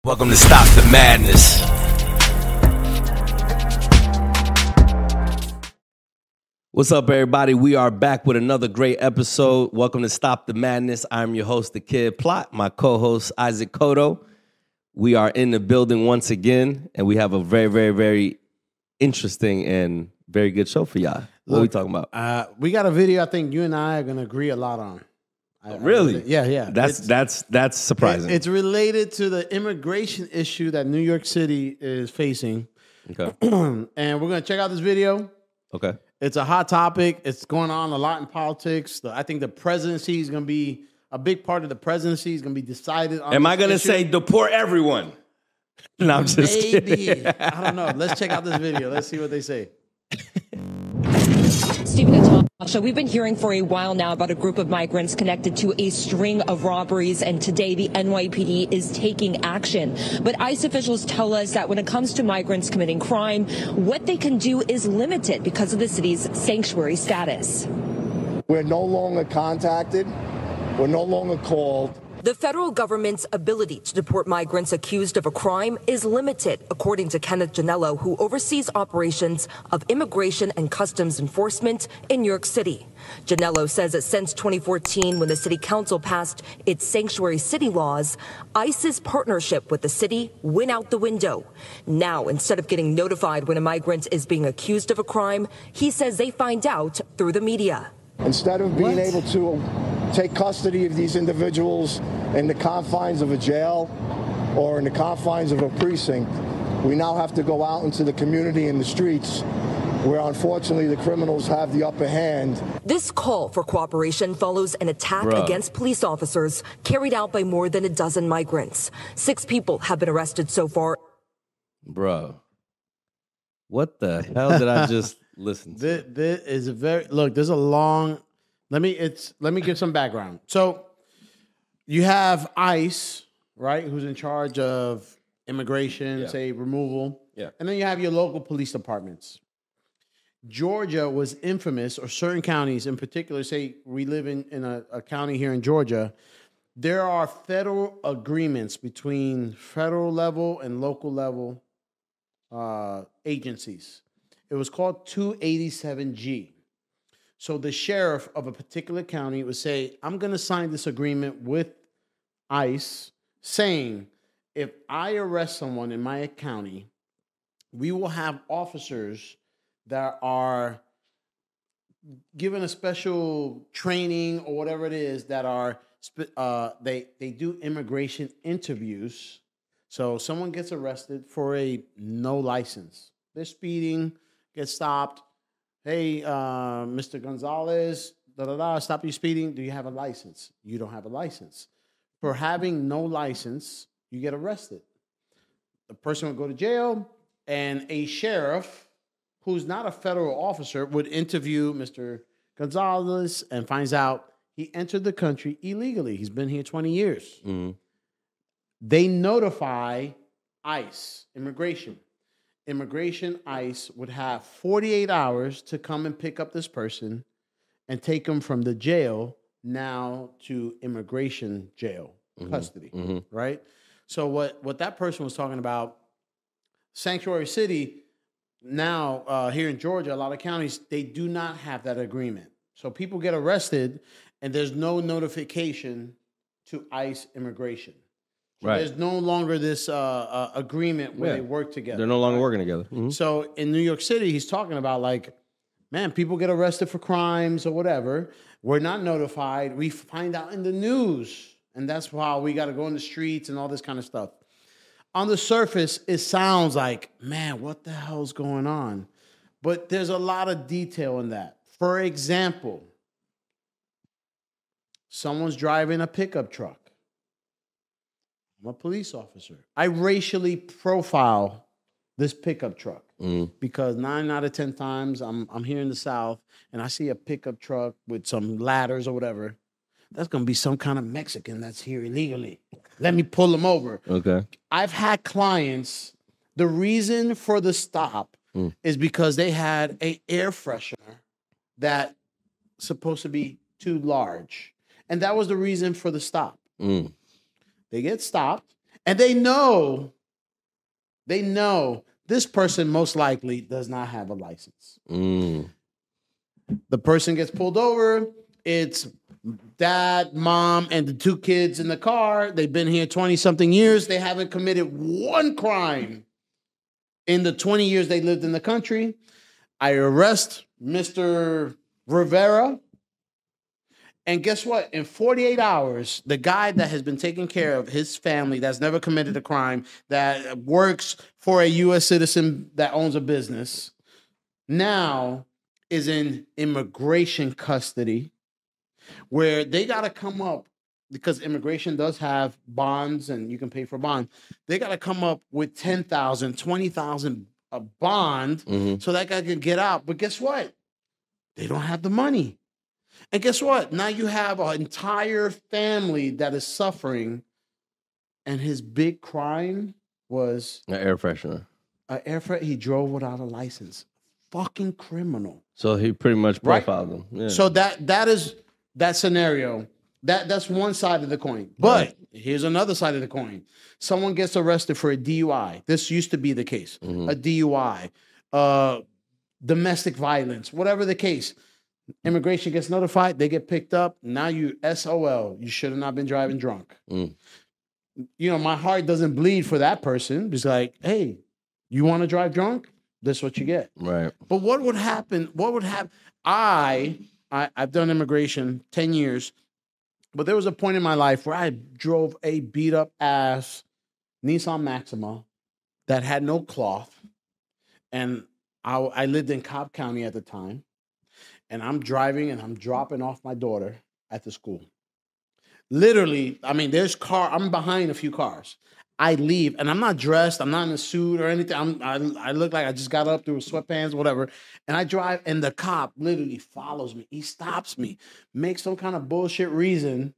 Welcome to Stop the Madness. What's up, everybody? We are back with another great episode. Welcome to Stop the Madness. I'm your host, The Kid Plot, my co-host, Isaac Cotto. We are in the building once again, and we have a very, very, very interesting and very good show for y'all. What are we talking about? We got a video I think you and I are going to agree a lot on. Really? Yeah. That's surprising. It's related to the immigration issue that New York City is facing. Okay. And we're going to check out this video. Okay. It's a hot topic. It's going on a lot in politics. I think the presidency is going to be a big part of the presidency is going to be decided on. Am I going to say deport everyone? No, I'm just kidding. I don't know. Let's check out this video. Let's see what they say. Stephen and Tasha, we've been hearing for a while now about a group of migrants connected to a string of robberies, and today the NYPD is taking action. But ICE officials tell us that when it comes to migrants committing crime, what they can do is limited because of the city's sanctuary status. We're no longer contacted. We're no longer called. The federal government's ability to deport migrants accused of a crime is limited, according to Kenneth Janello, who oversees operations of immigration and customs enforcement in New York City. Janello says that since 2014, when the city council passed its sanctuary city laws, ICE's partnership with the city went out the window. Now, instead of getting notified when a migrant is being accused of a crime, he says they find out through the media. Instead of being able to take custody of these individuals in the confines of a jail or in the confines of a precinct, we now have to go out into the community and the streets where unfortunately the criminals have the upper hand. This call for cooperation follows an attack against police officers carried out by more than a dozen migrants. 6 people have been arrested so far. Bro, what the hell did I just listen to? This is a there's a long. Let me give some background. So you have ICE, right, who's in charge of immigration, say removal. Yeah. And then you have your local police departments. Georgia was infamous, or certain counties in particular, say we live in a county here in Georgia. There are federal agreements between federal level and local level agencies. It was called 287G. So the sheriff of a particular county would say, I'm going to sign this agreement with ICE saying, if I arrest someone in my county, we will have officers that are given a special training or whatever it is that are, they do immigration interviews. So someone gets arrested for a no license. They're speeding, get stopped. Hey, Mr. Gonzalez, stop you speeding. Do you have a license? You don't have a license. For having no license, you get arrested. The person would go to jail, and a sheriff, who's not a federal officer, would interview Mr. Gonzalez and finds out he entered the country illegally. He's been here 20 years. Mm-hmm. They notify ICE, immigration. ICE would have 48 hours to come and pick up this person and take him from the jail now to immigration jail custody, right? So what that person was talking about, Sanctuary City, now here in Georgia, a lot of counties, they do not have that agreement. So people get arrested and there's no notification to ICE immigration. So right. There's no longer this agreement where they work together. They're no longer working together. Mm-hmm. So in New York City, he's talking about man, people get arrested for crimes or whatever. We're not notified. We find out in the news. And that's why we got to go in the streets and all this kind of stuff. On the surface, it sounds like, man, what the hell's going on? But there's a lot of detail in that. For example, someone's driving a pickup truck. I'm a police officer. I racially profile this pickup truck because 9 out of 10 times I'm here in the South and I see a pickup truck with some ladders or whatever. That's going to be some kind of Mexican that's here illegally. Let me pull them over. Okay. I've had clients, the reason for the stop is because they had an air freshener that supposed to be too large. And that was the reason for the stop. They get stopped, And they know this person most likely does not have a license. The person gets pulled over. It's dad, mom, and the 2 kids in the car. They've been here 20-something years. They haven't committed one crime in the 20 years they lived in the country. I arrest Mr. Rivera. And guess what? In 48 hours, the guy that has been taking care of his family, that's never committed a crime, that works for a U.S. citizen that owns a business, now is in immigration custody, where they got to come up, because immigration does have bonds and you can pay for bond. They got to come up with $10,000, $20,000 a bond so that guy can get out. But guess what? They don't have the money. And guess what? Now you have an entire family that is suffering, and his big crime was An air freshener. He drove without a license. Fucking criminal. So he pretty much profiled them. Yeah. So that is that scenario. That's one side of the coin. But here's another side of the coin. Someone gets arrested for a DUI. This used to be the case. A DUI, domestic violence, whatever the case. Immigration gets notified. They get picked up. Now you SOL. You should have not been driving drunk. You know, my heart doesn't bleed for that person. It's like, hey, you want to drive drunk? This is what you get. Right. But what would happen? What would happen? I've done immigration 10 years, but there was a point in my life where I drove a beat up ass Nissan Maxima that had no cloth. And I lived in Cobb County at the time. And I'm driving and I'm dropping off my daughter at the school. Literally, I mean, I'm behind a few cars. I leave and I'm not dressed. I'm not in a suit or anything. I look like I just got up through sweatpants, whatever. And I drive and the cop literally follows me. He stops me, makes some kind of bullshit reason.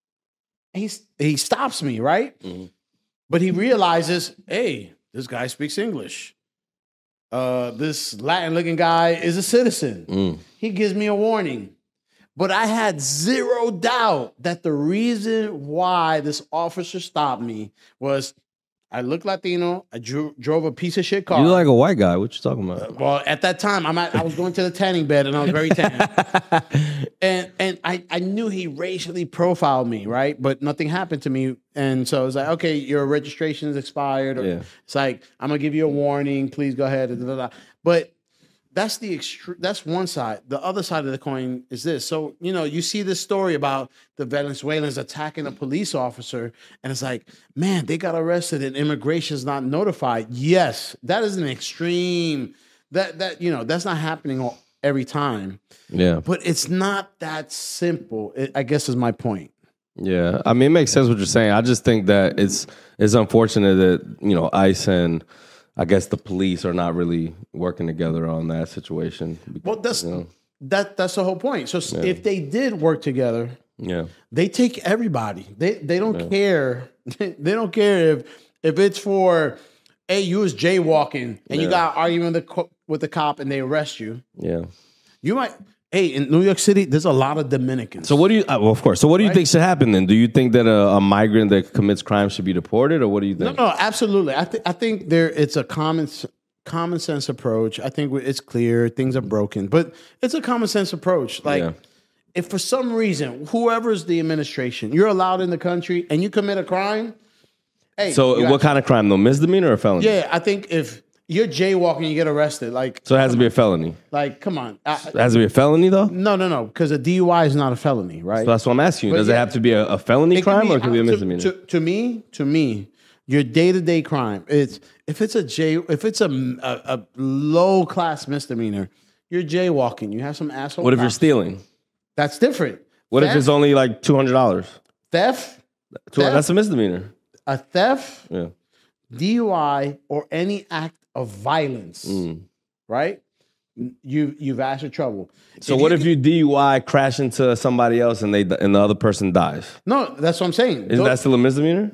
He stops me, right? But he realizes, hey, this guy speaks English. This Latin-looking guy is a citizen. He gives me a warning. But I had zero doubt that the reason why this officer stopped me was I look Latino. I drove a piece of shit car. You like a white guy. What you talking about? Well, at that time, I was going to the tanning bed and I was very tan. and I knew he racially profiled me, right? But nothing happened to me. And so I was like, okay, your registration is expired. It's like, I'm going to give you a warning. Please go ahead. But that's that's one side. The other side of the coin is this. So, you know, you see this story about the Venezuelans attacking a police officer, and it's like, man, they got arrested and immigration's not notified. Yes, that is an extreme. That you know, that's not happening every time. Yeah. But it's not that simple, I guess is my point. Yeah. I mean, it makes sense what you're saying. I just think that it's unfortunate that, you know, ICE and I guess the police are not really working together on that situation. Well, that's the whole point. So if they did work together, they take everybody. They don't care. They don't care if it's for, hey, you was jaywalking and you got arguing with the cop and they arrest you. Yeah, you might. Hey, in New York City, there's a lot of Dominicans. So what do you? Well, of course. So what do you think should happen then? Do you think that a migrant that commits crime should be deported, or what do you think? No, absolutely. I think it's a common sense approach. I think it's clear things are broken, but it's a common sense approach. Like, if for some reason, whoever's the administration, you're allowed in the country and you commit a crime. Hey, so what kind of crime though? Misdemeanor or felony? Yeah, I think if you're jaywalking, you get arrested. Like, so it has to be a felony. Like, come on. It has to be a felony, though? No, because a DUI is not a felony, right? So that's what I'm asking you. Does it have to be a felony crime or it can be a misdemeanor? To me, your day-to-day crime, if it's a low-class misdemeanor, you're jaywalking. You have some asshole. What if you're stealing? That's different. What if it's only like $200? Theft? That's a misdemeanor. A theft, DUI, or any act of violence, right? You've asked for trouble. So what if you DUI, crash into somebody else, and the other person dies? No, that's what I'm saying. Isn't that still a misdemeanor?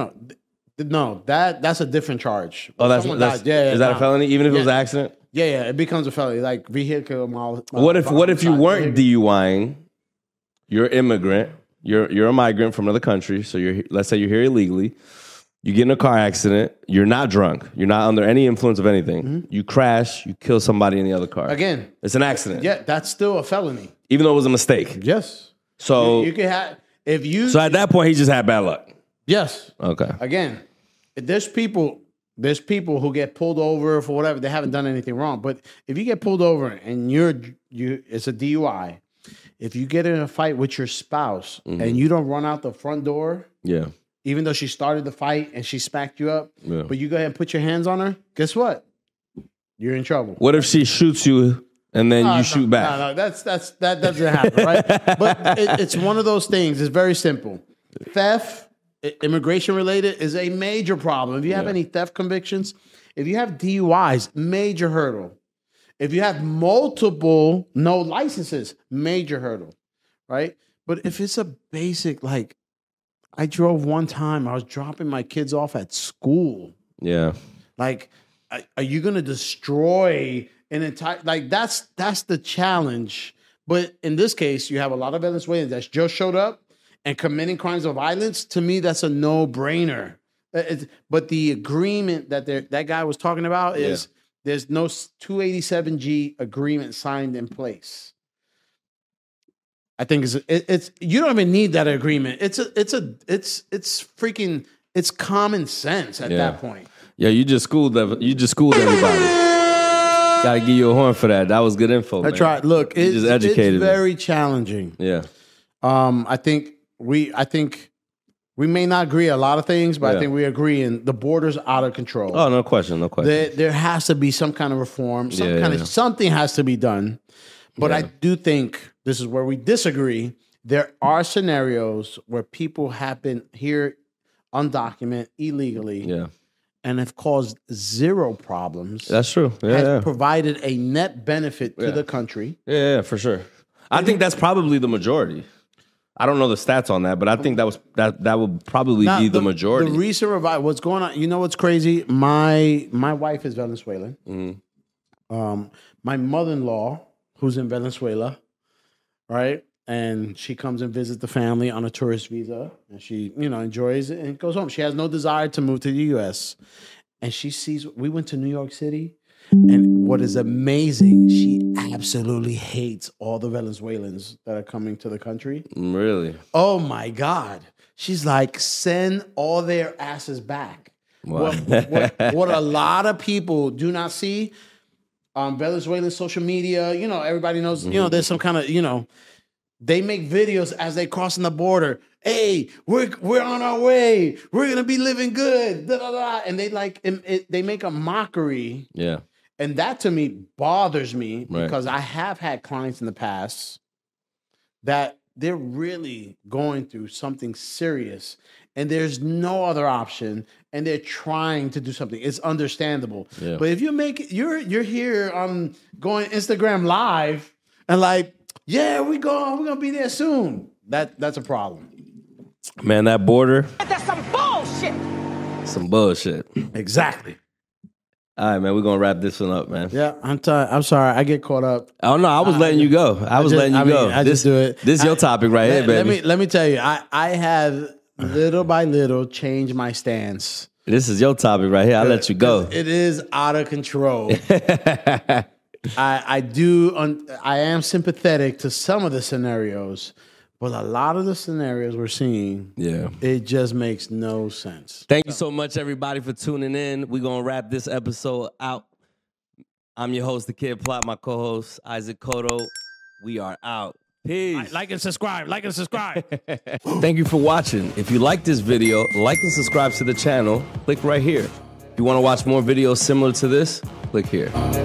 No. That's a different charge. Oh, that's is that a felony? Even if it was an accident? Yeah, it becomes a felony, like vehicle. What if you weren't DUIing? You're immigrant. You're a migrant from another country. So let's say you're here illegally. You get in a car accident. You're not drunk. You're not under any influence of anything. You crash. You kill somebody in the other car. Again, it's an accident. Yeah, that's still a felony. Even though it was a mistake. Yes. So you can have if you. So at that point, he just had bad luck. Yes. Okay. Again, there's people who get pulled over for whatever. They haven't done anything wrong. But if you get pulled over and it's a DUI, if you get in a fight with your spouse and you don't run out the front door, yeah, even though she started the fight and she smacked you up, yeah, but you go ahead and put your hands on her, guess what? You're in trouble. What if she shoots you and then you shoot back? No, that doesn't happen, right? But it's one of those things. It's very simple. Theft, immigration related, is a major problem. If you have any theft convictions, if you have DUIs, major hurdle. If you have multiple no licenses, major hurdle, right? But if it's a basic, like, I drove one time, I was dropping my kids off at school. Yeah. Like, are you going to destroy an entire, like, that's the challenge. But in this case, you have a lot of Venezuelans that just showed up and committing crimes of violence. To me, that's a no-brainer. But the agreement that guy was talking about is there's no 287G agreement signed in place. I think it's you don't even need that agreement. It's common sense at that point. Yeah, you just schooled everybody. Gotta give you a horn for that. That was good info. That's right. Look, it's very challenging. Yeah. I think we may not agree a lot of things, but I think we agree in the border's out of control. Oh, no question. There has to be some kind of reform. Something has to be done. But I do think this is where we disagree. There are scenarios where people have been here undocumented, illegally, and have caused zero problems. That's true. Has provided a net benefit to the country. Yeah, for sure. I think that's probably the majority. I don't know the stats on that, but I think that would probably be the majority. The recent revival, what's going on? You know what's crazy? My wife is Venezuelan. Mm-hmm. My mother-in-law, who's in Venezuela, right? And she comes and visits the family on a tourist visa, and she, enjoys it and goes home. She has no desire to move to the U.S. And she sees. We went to New York City, and what is amazing, she absolutely hates all the Venezuelans that are coming to the country. Really? Oh my God! She's like, send all their asses back. Wow. What a lot of people do not see on Venezuelan social media. Everybody knows. There's some kind of They make videos as they crossing the border. Hey, we're on our way. We're gonna be living good. Da, da, da. And they make a mockery. Yeah. And that to me bothers me because I have had clients in the past that they're really going through something serious and there's no other option and they're trying to do something. It's understandable. Yeah. But if you you're here going Instagram live and like, yeah, we're gonna be there soon. That's a problem. Man, that border. That's some bullshit. Some bullshit. Exactly. All right, man, we're gonna wrap this one up, man. Yeah, I'm sorry, I get caught up. Oh no, I was letting you go. I was letting you go. I just do it. This is your topic right here, baby. Let me tell you, I have little by little changed my stance. This is your topic right here. I'll let you go. It is out of control. I am sympathetic to some of the scenarios, but a lot of the scenarios we're seeing, it just makes no sense. Thank you so much, everybody, for tuning in. We're going to wrap this episode out. I'm your host, The Kid Plot, my co-host, Isaac Cotto. We are out. Peace. Like and subscribe. Thank you for watching. If you like this video, like and subscribe to the channel. Click right here. If you want to watch more videos similar to this, click here.